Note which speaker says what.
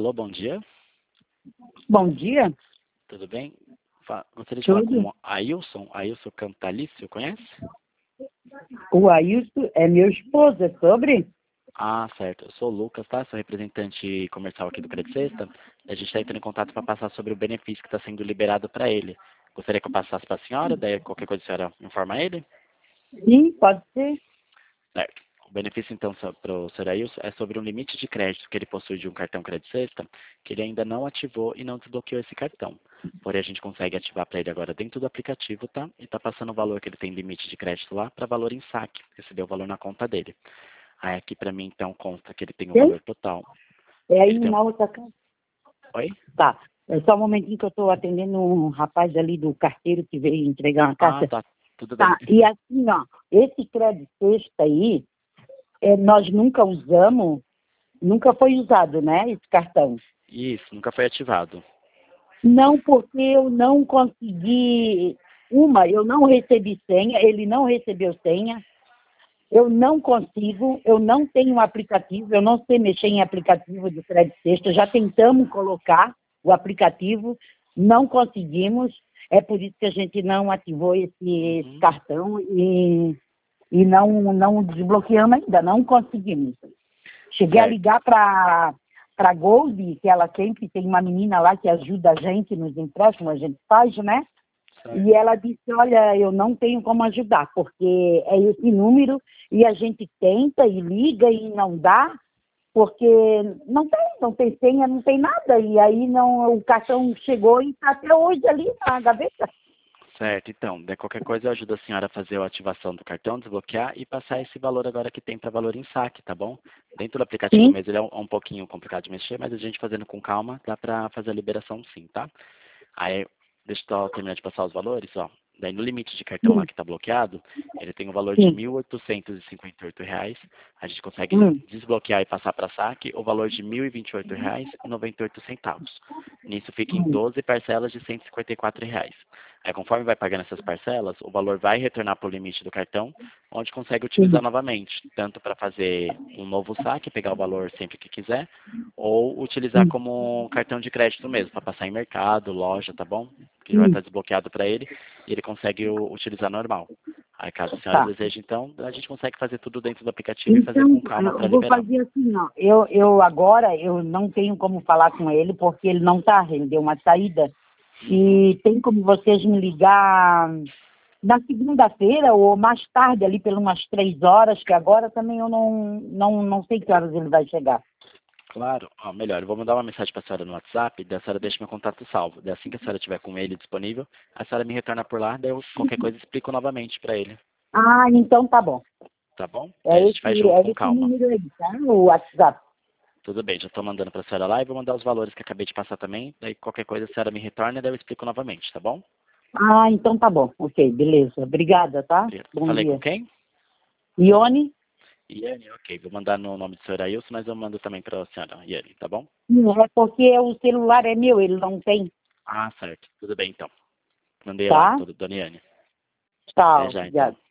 Speaker 1: Alô, bom dia.
Speaker 2: Bom dia.
Speaker 1: Tudo bem? Gostaria de falar
Speaker 2: Tudo.
Speaker 1: com o Ailson Cantalício, conhece?
Speaker 2: O Ailson é meu esposo, é sobre?
Speaker 1: Ah, certo. Eu sou o Lucas, tá? Sou representante comercial aqui do Credit Sexta. A gente está entrando em contato para passar sobre o benefício que está sendo liberado para ele. Gostaria que eu passasse para a senhora, daí qualquer coisa a senhora informa ele?
Speaker 2: Sim, pode ser.
Speaker 1: Certo. O benefício, então, para o Sr. Ailson é sobre um limite de crédito que ele possui de um cartão Credit Sexta, que ele ainda não ativou e não desbloqueou esse cartão. Porém, a gente consegue ativar para ele agora dentro do aplicativo, tá? E tá passando o valor que ele tem limite de crédito lá para valor em saque, receber o valor na conta dele. Aí aqui para mim, então, consta que ele tem o
Speaker 2: Sim?
Speaker 1: valor total.
Speaker 2: É aí
Speaker 1: Ele tem um...
Speaker 2: na outra casa.
Speaker 1: Oi?
Speaker 2: Tá. É só um momentinho que eu estou atendendo um rapaz ali do carteiro que veio entregar uma
Speaker 1: Ah,
Speaker 2: carta.
Speaker 1: tá. Tudo bem.
Speaker 2: Tá. E assim, ó, esse crédito sexta aí, nós nunca usamos, nunca foi usado, né, esse cartão.
Speaker 1: Isso, nunca foi ativado.
Speaker 2: Não, porque eu não consegui. Eu não recebi senha, ele não recebeu senha. Eu não consigo, eu não tenho um aplicativo, eu não sei mexer em aplicativo de crédito sexta. Já tentamos colocar o aplicativo, não conseguimos. É por isso que a gente não ativou esse
Speaker 1: Uhum.
Speaker 2: cartão e não desbloqueamos ainda, não conseguimos. Cheguei a
Speaker 1: Certo.
Speaker 2: ligar para Gold, que ela sempre tem uma menina lá que ajuda a gente nos empréstimos, a gente faz, né?
Speaker 1: Certo.
Speaker 2: E ela disse, olha, eu não tenho como ajudar, porque é esse número e a gente tenta e liga e não dá, porque não tem senha, não tem nada. E aí não, o cartão chegou e está até hoje ali na gaveta.
Speaker 1: Certo, então, de qualquer coisa eu ajudo a senhora a fazer a ativação do cartão, desbloquear e passar esse valor agora que tem para valor em saque, tá bom? Dentro do aplicativo
Speaker 2: Sim,
Speaker 1: mesmo ele é um pouquinho complicado de mexer, mas a gente fazendo com calma dá para fazer a liberação sim, tá? Aí, deixa eu só terminar de passar os valores, ó. Daí no limite de cartão lá
Speaker 2: sim,
Speaker 1: que está bloqueado, ele tem o valor de R$
Speaker 2: sim.
Speaker 1: 1.858. A gente consegue
Speaker 2: Hum,
Speaker 1: desbloquear e passar para saque o valor de R$ 1.028,98. Nisso fica em
Speaker 2: hum,
Speaker 1: 12 parcelas de R$ 154. Aí conforme vai pagando essas parcelas, o valor vai retornar para o limite do cartão, onde consegue utilizar
Speaker 2: sim.
Speaker 1: novamente, tanto para fazer um novo saque, pegar o valor sempre que quiser, ou utilizar
Speaker 2: Sim,
Speaker 1: como cartão de crédito mesmo, para passar em mercado, loja, tá bom? Que já vai
Speaker 2: sim.
Speaker 1: estar desbloqueado para ele e ele consegue utilizar normal. Aí caso a senhora
Speaker 2: Tá.
Speaker 1: deseje, então, a gente consegue fazer tudo dentro do aplicativo e fazer
Speaker 2: Então,
Speaker 1: com calma para
Speaker 2: eu vou
Speaker 1: liberar.
Speaker 2: fazer assim, ó. Eu agora, eu não tenho como falar com ele, porque ele não está, ele deu uma saída.
Speaker 1: Uhum.
Speaker 2: E tem como vocês me ligar na segunda-feira ou mais tarde, ali pelas umas 3 horas, que agora também eu não sei que horas ele vai chegar.
Speaker 1: Claro, ó, melhor, eu vou mandar uma mensagem para a senhora no WhatsApp, daí a senhora deixa meu contato salvo. Daí assim que a senhora tiver com ele disponível, a senhora me retorna por lá, daí eu qualquer coisa explico novamente para ele,
Speaker 2: Ah, então tá bom.
Speaker 1: tá bom? Daí a
Speaker 2: É
Speaker 1: gente faz
Speaker 2: esse,
Speaker 1: junto
Speaker 2: é
Speaker 1: com
Speaker 2: esse
Speaker 1: calma.
Speaker 2: número aí, tá? O WhatsApp.
Speaker 1: Tudo bem, já estou mandando para a senhora lá e vou mandar os valores que acabei de passar também, daí qualquer coisa a senhora me retorna, daí eu explico novamente, tá bom?
Speaker 2: Ah, então tá bom. Ok, beleza. Obrigada, tá?
Speaker 1: Obrigado.
Speaker 2: Bom
Speaker 1: Falei com
Speaker 2: dia.
Speaker 1: quem?
Speaker 2: Ione?
Speaker 1: Iane, ok. Vou mandar no nome do senhor Ailson, mas eu mando também para a senhora Iane, tá bom?
Speaker 2: Não, é porque o celular é meu, ele não tem,
Speaker 1: Ah, certo. Tudo bem, então. Mandei lá,
Speaker 2: tá?
Speaker 1: Dona Iane. Até
Speaker 2: Tchau,
Speaker 1: já, então.
Speaker 2: obrigada.